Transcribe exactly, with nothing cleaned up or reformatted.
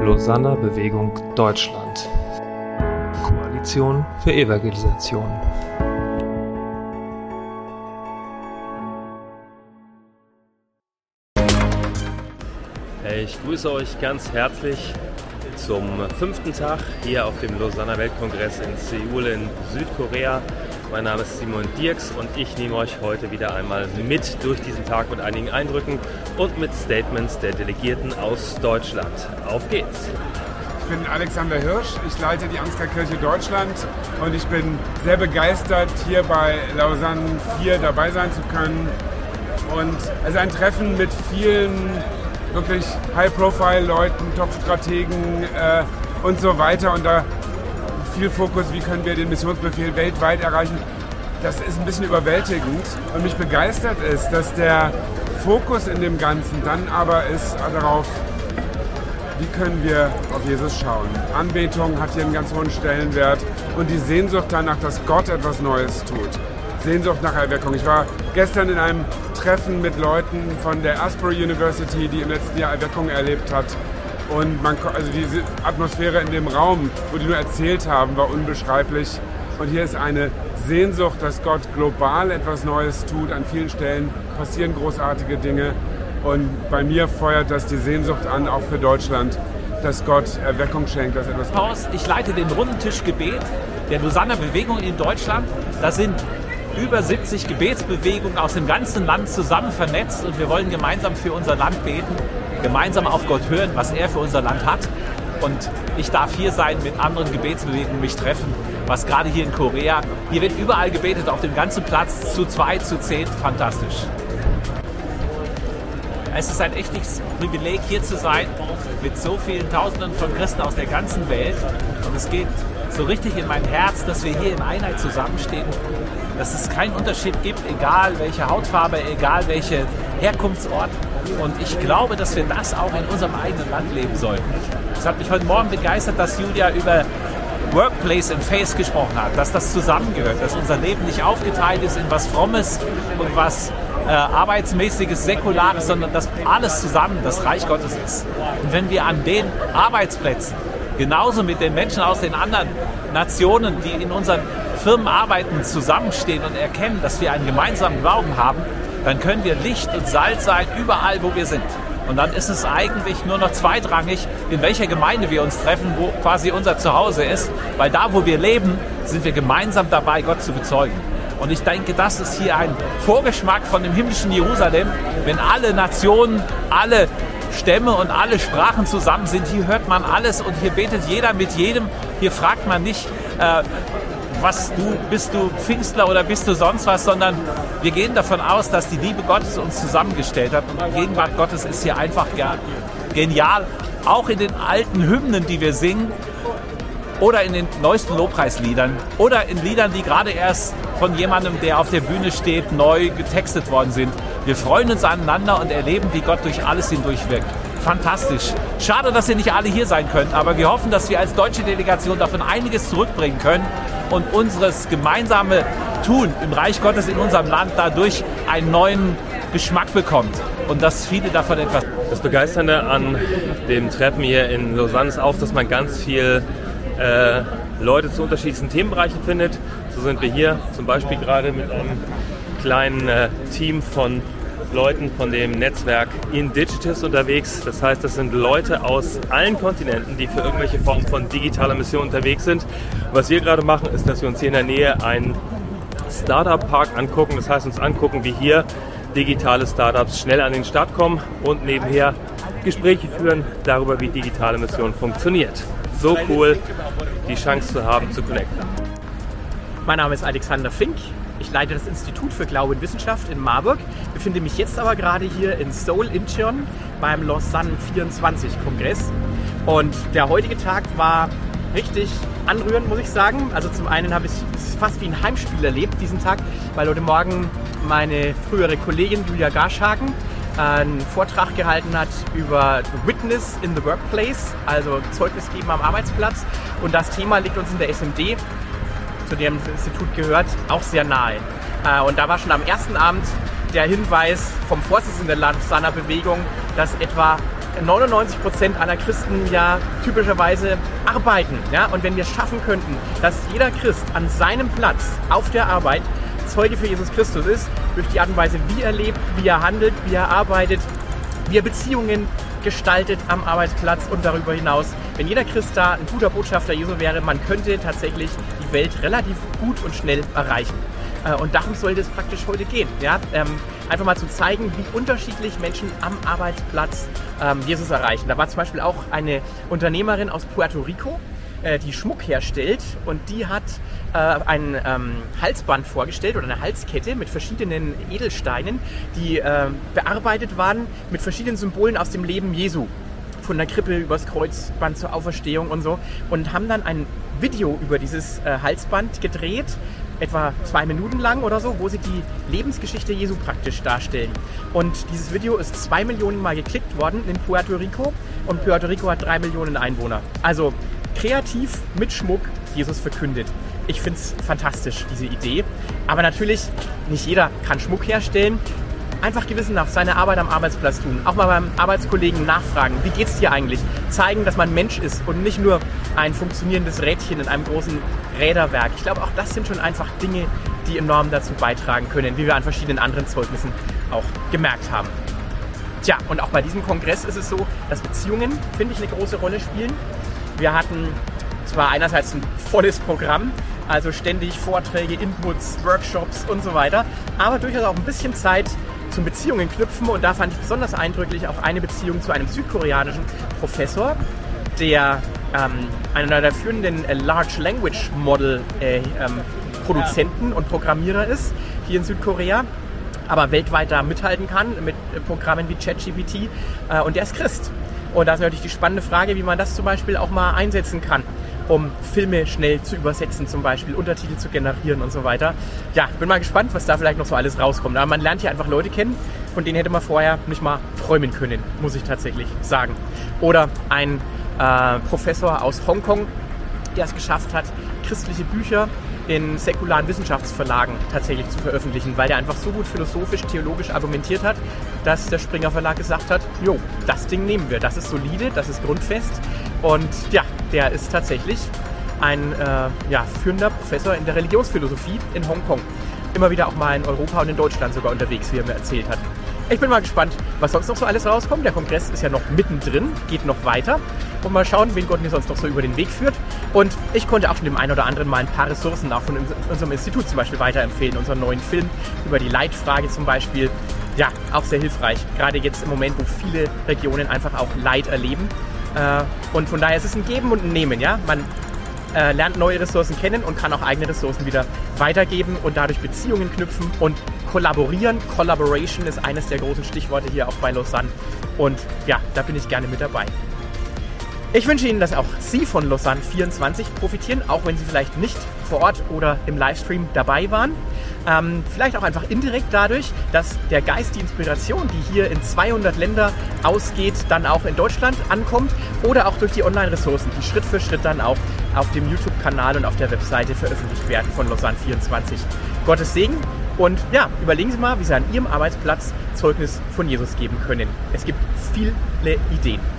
Lausanner Bewegung Deutschland. Koalition für Evangelisation. Ich grüße euch ganz herzlich zum fünften Tag hier auf dem Lausanner Weltkongress in Seoul in Südkorea. Mein Name ist Simon Dirks und ich nehme euch heute wieder einmal mit durch diesen Tag mit einigen Eindrücken und mit Statements der Delegierten aus Deutschland. Auf geht's! Ich bin Alexander Hirsch, ich leite die Ansgar-Kirche Deutschland und ich bin sehr begeistert, hier bei Lausanne vier dabei sein zu können. Und es ist ein Treffen mit vielen wirklich High-Profile-Leuten, Top-Strategen äh, und so weiter. Und da viel Fokus, wie können wir den Missionsbefehl weltweit erreichen. Das ist ein bisschen überwältigend. Und mich begeistert ist, dass der Fokus in dem Ganzen dann aber ist darauf, wie können wir auf Jesus schauen. Anbetung hat hier einen ganz hohen Stellenwert und die Sehnsucht danach, dass Gott etwas Neues tut. Sehnsucht nach Erweckung. Ich war gestern in einem Treffen mit Leuten von der Asbury University, die im letzten Jahr Erweckung erlebt hat. Und man, also diese Atmosphäre in dem Raum, wo die nur erzählt haben, war unbeschreiblich. Und hier ist eine Sehnsucht, dass Gott global etwas Neues tut. An vielen Stellen passieren großartige Dinge. Und bei mir feuert das die Sehnsucht an, auch für Deutschland, dass Gott Erweckung schenkt, dass etwas. Ich leite den Rundentischgebet der Lausanner Bewegung in Deutschland. Da sind über siebzig Gebetsbewegungen aus dem ganzen Land zusammen vernetzt und wir wollen gemeinsam für unser Land beten, gemeinsam auf Gott hören, was er für unser Land hat. Und ich darf hier sein, mit anderen Gebetsbewegungen mich treffen, was gerade hier in Korea, hier wird überall gebetet, auf dem ganzen Platz, zu zwei, zu zehn, fantastisch. Es ist ein echtes Privileg, hier zu sein, mit so vielen Tausenden von Christen aus der ganzen Welt. Und es geht so richtig in mein Herz, dass wir hier in Einheit zusammenstehen, dass es keinen Unterschied gibt, egal welche Hautfarbe, egal welcher Herkunftsort. Und ich glaube, dass wir das auch in unserem eigenen Land leben sollten. Es hat mich heute Morgen begeistert, dass Julia über Workplace and Faith gesprochen hat, dass das zusammengehört, dass unser Leben nicht aufgeteilt ist in was Frommes und was äh, Arbeitsmäßiges, Säkulares, sondern dass alles zusammen das Reich Gottes ist. Und wenn wir an den Arbeitsplätzen genauso mit den Menschen aus den anderen Nationen, die in unseren Firmen arbeiten, zusammenstehen und erkennen, dass wir einen gemeinsamen Glauben haben, dann können wir Licht und Salz sein, überall, wo wir sind. Und dann ist es eigentlich nur noch zweitrangig, in welcher Gemeinde wir uns treffen, wo quasi unser Zuhause ist. Weil da, wo wir leben, sind wir gemeinsam dabei, Gott zu bezeugen. Und ich denke, das ist hier ein Vorgeschmack von dem himmlischen Jerusalem, wenn alle Nationen, alle Stämme und alle Sprachen zusammen sind. Hier hört man alles und hier betet jeder mit jedem. Hier fragt man nicht, äh, was du, bist du Pfingstler oder bist du sonst was, sondern wir gehen davon aus, dass die Liebe Gottes uns zusammengestellt hat. Und die Gegenwart Gottes ist hier einfach ja, genial. Auch in den alten Hymnen, die wir singen, oder in den neuesten Lobpreisliedern oder in Liedern, die gerade erst von jemandem, der auf der Bühne steht, neu getextet worden sind. Wir freuen uns aneinander und erleben, wie Gott durch alles hindurch wirkt. Fantastisch. Schade, dass ihr nicht alle hier sein könnt, aber wir hoffen, dass wir als deutsche Delegation davon einiges zurückbringen können und unseres gemeinsame Tun im Reich Gottes in unserem Land dadurch einen neuen Geschmack bekommt und dass viele davon etwas. Das Begeisternde an dem Treffen hier in Lausanne ist auch, dass man ganz viel äh, Leute zu unterschiedlichsten Themenbereichen findet. So sind wir hier zum Beispiel gerade mit einem kleinen äh, Team von Leuten von dem Netzwerk Indigitus unterwegs. Das heißt, das sind Leute aus allen Kontinenten, die für irgendwelche Formen von digitaler Mission unterwegs sind. Was wir gerade machen, ist, dass wir uns hier in der Nähe einen Startup-Park angucken. Das heißt, uns angucken, wie hier digitale Startups schnell an den Start kommen und nebenher Gespräche führen darüber, wie digitale Mission funktioniert. So cool, die Chance zu haben, zu connecten. Mein Name ist Alexander Fink. Ich leite das Institut für Glaube und Wissenschaft in Marburg, befinde mich jetzt aber gerade hier in Seoul, Incheon, beim Lausanne vierundzwanzig Kongress. Und der heutige Tag war richtig anrührend, muss ich sagen. Also zum einen habe ich es fast wie ein Heimspiel erlebt, diesen Tag, weil heute Morgen meine frühere Kollegin Julia Garschhagen einen Vortrag gehalten hat über Witness in the Workplace, also Zeugnis geben am Arbeitsplatz. Und das Thema liegt uns in der S M D, zu dem das Institut gehört, auch sehr nahe. Und da war schon am ersten Abend der Hinweis vom Vorsitzenden der Lausanner Bewegung, dass etwa neunundneunzig Prozent aller Christen ja typischerweise arbeiten. Ja? Und wenn wir es schaffen könnten, dass jeder Christ an seinem Platz auf der Arbeit Zeuge für Jesus Christus ist, durch die Art und Weise, wie er lebt, wie er handelt, wie er arbeitet, wie er Beziehungen gestaltet am Arbeitsplatz und darüber hinaus. Wenn jeder Christ da ein guter Botschafter Jesu wäre, man könnte tatsächlich die Welt relativ gut und schnell erreichen. Und darum sollte es praktisch heute gehen. Ja? Ähm, einfach mal zu zeigen, wie unterschiedlich Menschen am Arbeitsplatz ähm, Jesus erreichen. Da war zum Beispiel auch eine Unternehmerin aus Puerto Rico, äh, die Schmuck herstellt, und die hat äh, ein ähm, Halsband vorgestellt oder eine Halskette mit verschiedenen Edelsteinen, die äh, bearbeitet waren mit verschiedenen Symbolen aus dem Leben Jesu. Von der Krippe übers Kreuzband zur Auferstehung und so. Und haben dann ein Video über dieses äh, Halsband gedreht, etwa zwei Minuten lang oder so, wo sie die Lebensgeschichte Jesu praktisch darstellen. Und dieses Video ist zwei Millionen Mal geklickt worden in Puerto Rico, und Puerto Rico hat drei Millionen Einwohner. Also kreativ mit Schmuck Jesus verkündet. Ich finde es fantastisch, diese Idee. Aber natürlich, nicht jeder kann Schmuck herstellen. Einfach gewissenhaft seine Arbeit am Arbeitsplatz tun. Auch mal beim Arbeitskollegen nachfragen, wie geht's dir eigentlich? Zeigen, dass man Mensch ist und nicht nur ein funktionierendes Rädchen in einem großen Räderwerk. Ich glaube, auch das sind schon einfach Dinge, die enorm dazu beitragen können, wie wir an verschiedenen anderen Zeugnissen auch gemerkt haben. Tja, und auch bei diesem Kongress ist es so, dass Beziehungen, finde ich, eine große Rolle spielen. Wir hatten zwar einerseits ein volles Programm, also ständig Vorträge, Inputs, Workshops und so weiter, aber durchaus auch ein bisschen Zeit zum Beziehungen knüpfen, und da fand ich besonders eindrücklich auch eine Beziehung zu einem südkoreanischen Professor, der ähm, einer der führenden äh, Large Language Model äh, ähm, Produzenten und Programmierer ist hier in Südkorea, aber weltweit da mithalten kann mit äh, Programmen wie ChatGPT, äh, und der ist Christ. Und da ist natürlich die spannende Frage, wie man das zum Beispiel auch mal einsetzen kann, um Filme schnell zu übersetzen, zum Beispiel Untertitel zu generieren und so weiter. Ja, bin mal gespannt, was da vielleicht noch so alles rauskommt. Aber man lernt hier einfach Leute kennen, von denen hätte man vorher nicht mal träumen können, muss ich tatsächlich sagen. Oder ein äh, Professor aus Hongkong, der es geschafft hat, christliche Bücher in säkularen Wissenschaftsverlagen tatsächlich zu veröffentlichen, weil der einfach so gut philosophisch, theologisch argumentiert hat, dass der Springer Verlag gesagt hat, jo, das Ding nehmen wir, das ist solide, das ist grundfest, und ja, der ist tatsächlich ein äh, ja, führender Professor in der Religionsphilosophie in Hongkong. Immer wieder auch mal in Europa und in Deutschland sogar unterwegs, wie er mir erzählt hat. Ich bin mal gespannt, was sonst noch so alles rauskommt. Der Kongress ist ja noch mittendrin, geht noch weiter. Und mal schauen, wen Gott mir sonst noch so über den Weg führt. Und ich konnte auch schon dem einen oder anderen mal ein paar Ressourcen auch von unserem Institut zum Beispiel weiterempfehlen. Unseren neuen Film über die Leitfrage zum Beispiel. Ja, auch sehr hilfreich. Gerade jetzt im Moment, wo viele Regionen einfach auch Leid erleben. Und von daher ist es ein Geben und ein Nehmen. Ja? Man äh, lernt neue Ressourcen kennen und kann auch eigene Ressourcen wieder weitergeben und dadurch Beziehungen knüpfen und kollaborieren. Collaboration ist eines der großen Stichworte hier auch bei Lausanne. Und ja, da bin ich gerne mit dabei. Ich wünsche Ihnen, dass auch Sie von Lausanne vierundzwanzig profitieren, auch wenn Sie vielleicht nicht vor Ort oder im Livestream dabei waren. Ähm, vielleicht auch einfach indirekt dadurch, dass der Geist, die Inspiration, die hier in zweihundert Länder ausgeht, dann auch in Deutschland ankommt, oder auch durch die Online-Ressourcen, die Schritt für Schritt dann auch auf dem YouTube-Kanal und auf der Webseite veröffentlicht werden von Lausanne vierundzwanzig. Gottes Segen, und ja, überlegen Sie mal, wie Sie an Ihrem Arbeitsplatz Zeugnis von Jesus geben können. Es gibt viele Ideen.